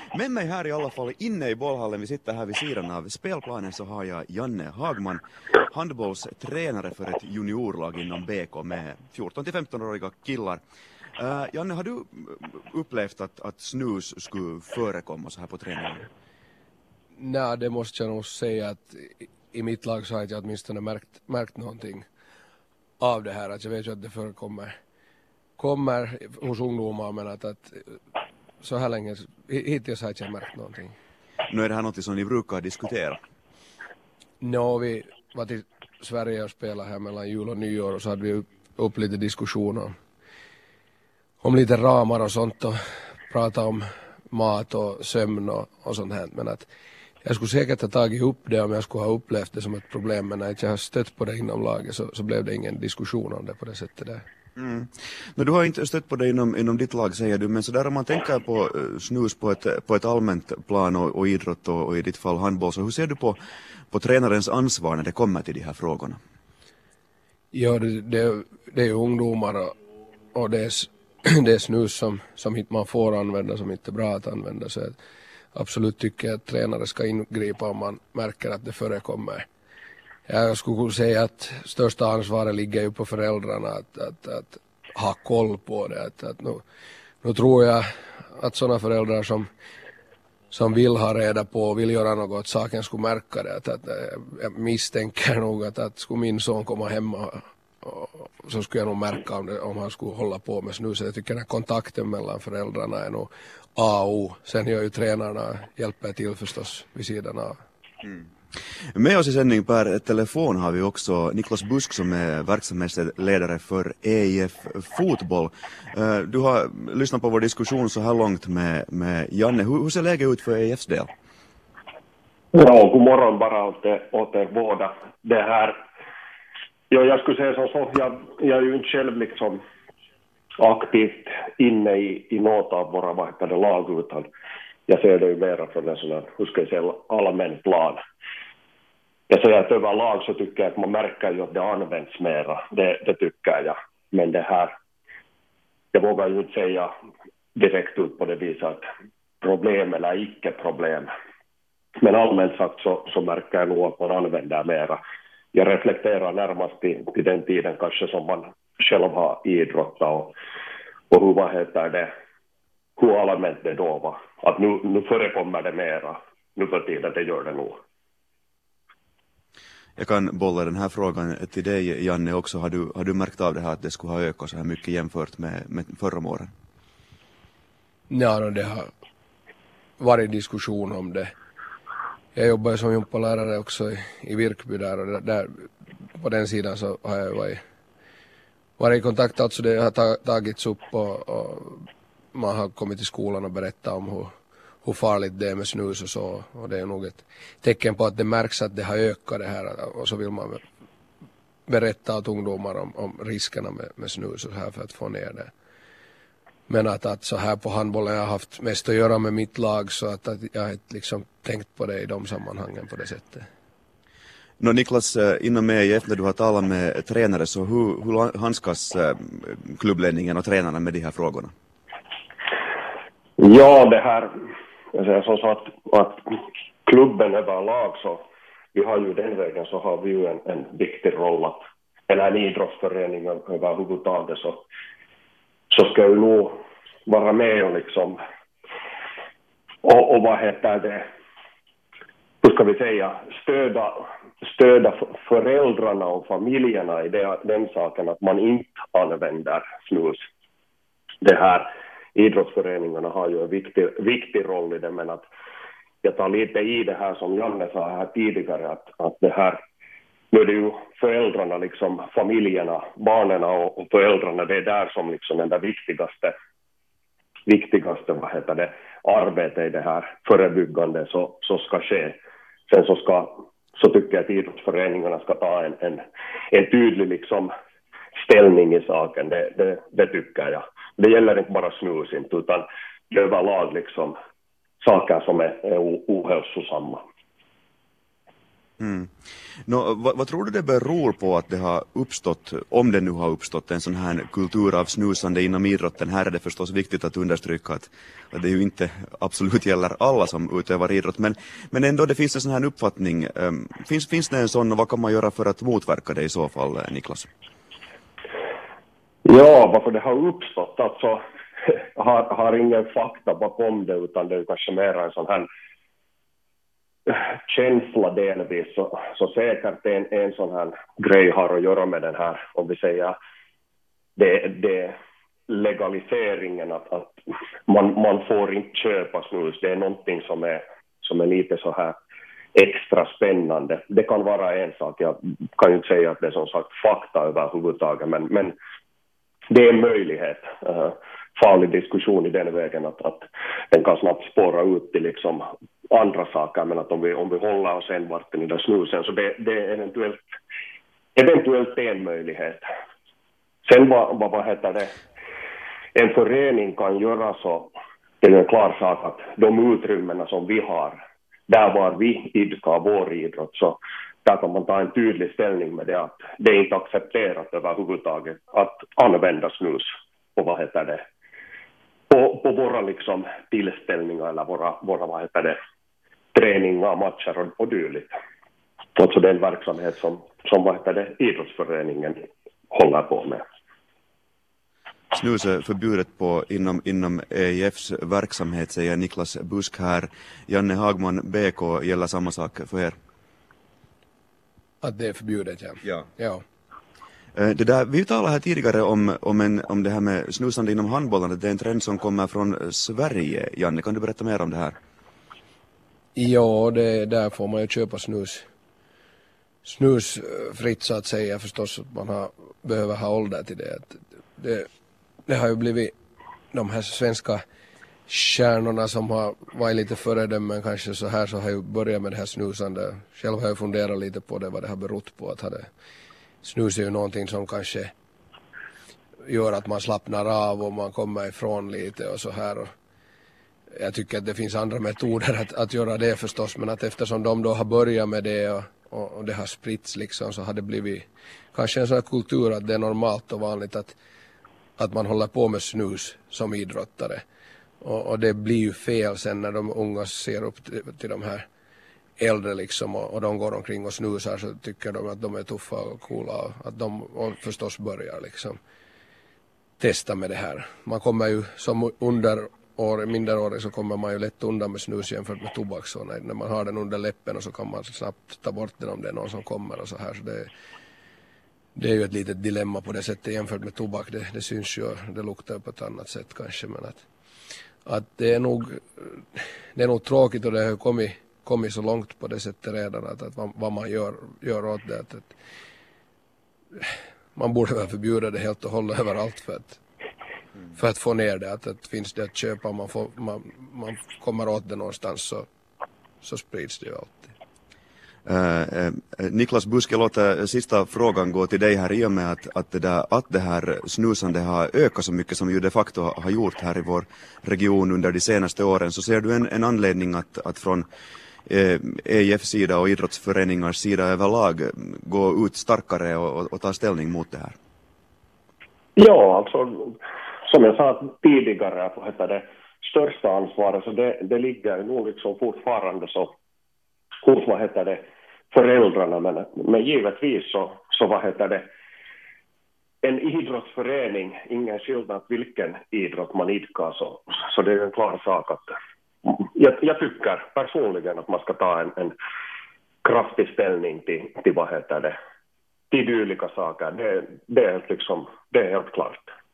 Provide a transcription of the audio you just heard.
Med mig här i alla fall inne i bollhallen, vi sitter här vid sidan av spelplanen, så har jag Janne Hagman, handbollstränare för ett juniorlag inom BK med 14-15-åriga killar. Janne, har du upplevt att snus skulle förekomma så här på träningen? Nej, det måste jag nog säga att i mitt lag så har jag åtminstone märkt någonting av det här. Att jag vet ju att det förekommer hos ungdomar, men att så här länge hittills har jag inte märkt någonting. Nu är det här något som ni brukar diskutera? Vi var till Sverige och spelade här mellan jul och nyår, och så hade vi upp lite diskussioner om lite ramar och sånt, och prata om mat och sömn och sånt här. Men att jag skulle säkert ha tagit upp det om jag skulle ha upplevt det som ett problem, men när jag har stött på det inom laget så blev det ingen diskussion om det på det sättet där. Mm. Men du har inte stött på det inom ditt lag, säger du, men så där om man tänker på snus på ett allmänt plan och idrott och i ditt fall handboll, så hur ser du på tränarens ansvar när det kommer till de här frågorna? Ja, det är ungdomar och det är snus som inte man får använda, som inte är bra att använda, så absolut tycker jag att tränare ska ingripa om man märker att det förekommer. Jag skulle säga att största ansvaret ligger ju på föräldrarna att ha koll på det. Nu tror jag att sådana föräldrar som vill ha reda på och vill göra något åt saken skulle märka det. Att jag misstänker nog att skulle min son komma hem så skulle jag nog märka om han skulle hålla på med snus. Jag tycker att kontakten mellan föräldrarna är nog A och O. Sen gör ju tränarna hjälper till förstås vid sidan av. Mm. Med oss i sändning per telefon har vi också Niklas Busk som är verksamhetsledare för EIF Fotboll. Du har lyssnat på vår diskussion så här långt med Janne. Hur ser läget ut för EIFs del? Ja, god morgon bara åt er båda. Det här, jag skulle säga så, jag är ju inte själv liksom aktivt inne i något av våra lag, utan jag ser det ju mera från en sån här, hur ska jag säga, allmän plan. Jag säger att överlag så tycker jag att man märker ju att det används mera. Det tycker jag. Men det här, jag vågar ju inte säga direkt ut på det viset att problem eller icke-problem. Men allmänt sagt så märker jag nog att man använder mera. Jag reflekterar närmast till den tiden kanske som man själv har idrottat och hur allmänt det då var. Att nu förekommer det mera. Nu för tiden det gör det nog. Jag kan bolla den här frågan till dig, Janne, också. Har du märkt av det här att det skulle ha ökat så här mycket jämfört med förra året? Ja, det har varit diskussion om det. Jag jobbar som gympalärare också i Virkby där, och där på den sidan så har jag varit i kontakt. Alltså det har tagits upp och man har kommit till skolan och berättat om hur farligt det är med snus och så. Och det är nog ett tecken på att det märks att det har ökat det här. Och så vill man berätta åt ungdomar om riskerna med snus och så här för att få ner det. Men att så här på handbollen jag har haft mest att göra med mitt lag, så att jag har inte liksom tänkt på det i de sammanhangen på det sättet. Niklas, inom EIF när du har talat med tränare, så hur handskas klubbledningen och tränarna med de här frågorna? Ja, det här, jag säger så att klubben överlag, så vi har ju den vägen så har vi ju en viktig roll eller en idrottsförening överhuvudtaget, så ska ju nog vara med och liksom och vad heter det, hur ska vi säga, stöda föräldrarna och familjerna i den saken att man inte använder snus. Det här idrottsföreningarna har ju en viktig roll i det, men att jag tar lite i det här som Janne sa här tidigare, att det här, nu är det ju föräldrarna, liksom familjerna, barnen och föräldrarna, det är där som liksom den där viktigaste arbetet i det här förebyggande så ska ske. Sen så tycker jag att idrottsföreningarna ska ta en tydlig liksom ställning i saken, det tycker jag. Det gäller inte bara snus inte, utan överlag liksom saker som är ohälsosamma. Mm. Vad tror du det beror på att det har uppstått, om det nu har uppstått en sån här kultur av snusande inom idrotten? Här är det förstås viktigt att understryka att det ju inte absolut gäller alla som utövar idrott, men ändå det finns en sån här uppfattning. Finns det en sån, och vad kan man göra för att motverka det i så fall, Niklas? Ja, varför det har uppstått, alltså har ingen fakta bakom det, utan det är kanske mer en sån här känsla delvis, så säkert en sån här grej har att göra med den här, om vi säger det legaliseringen, att man får inte köpa snus. Det är någonting som är lite så här extra spännande. Det kan vara en sak, jag kan ju inte säga att det är som sagt fakta överhuvudtaget, men det är en möjlighet. Farlig diskussion i den vägen att den kan snabbt spåra ut till liksom andra saker, men att om vi håller oss enbart i den där snusen, så det är eventuellt en möjlighet. Sen vad heter det, en förening kan göra, så det är en klar sak att de utrymmena som vi har, där var vi idkar vår idrott, så där kan man ta en tydlig ställning med det, att det är inte accepterat överhuvudtaget att använda snus på vad heter det, på våra liksom tillställningar eller våra vad heter det, träningar, matcher och dylikt. Alltså den verksamhet som vad heter det, idrottsföreningen håller på med. Snus är förbjudet inom EIFs verksamhet, säger Niklas Busk här. Janne Hagman, BK, gäller samma sak för er? Att det är förbjudet, ja. Det där, vi talade här tidigare om det här med snusande inom handbollen. Det är en trend som kommer från Sverige. Janne, kan du berätta mer om det här? Ja, där får man ju köpa snus fritt, så att säga, förstås. Att man behöver ha ålder till det. Det har ju blivit de här svenska stjärnorna som har varit lite föredömen kanske så har ju börjat med det här snusande. Själv har jag funderat lite på det, vad det har berott på. Snus är ju någonting som kanske gör att man slappnar av och man kommer ifrån lite och så här. Och jag tycker att det finns andra metoder att göra det förstås, men att eftersom de då har börjat med det och det har spritts liksom, så har det blivit kanske en sån här kultur att det är normalt och vanligt att man håller på med snus som idrottare. Och det blir ju fel sen när de unga ser upp till de här äldre liksom, och de går omkring och snusar, så tycker de att de är tuffa och coola, att de förstås börjar liksom testa med det här. Man kommer ju som minderårig så kommer man ju lätt undan med snus jämfört med tobak, så när man har den under läppen och så kan man snabbt ta bort den om det är någon som kommer och så här, så det är ju ett litet dilemma på det sättet jämfört med tobak. Det syns ju, det luktar på ett annat sätt kanske, men att det är nog tråkigt, och det har kommit så långt på det sättet redan att vad man gör åt det. Att man borde väl förbjuda det helt och hållet överallt för att få ner det. Att finns det att köpa, man kommer åt det någonstans, så sprids det ju alltid. Niklas Busk, jag låter sista frågan gå till dig här, i och med att det här snusande har ökat så mycket som ju de facto har gjort här i vår region under de senaste åren. Så ser du en anledning att från EIFs sida och idrottsföreningars sida överlag gå ut starkare och ta ställning mot det här? Ja, alltså som jag sa tidigare, det största ansvaret, så det ligger nog liksom fortfarande så hos föräldrarna, men givetvis så en idrottsförening, ingen skillnad vilken idrott man idkar, så det är en klar sak att jag tycker personligen att man ska ta en kraftig ställning till till dylika saker. Det är helt klart.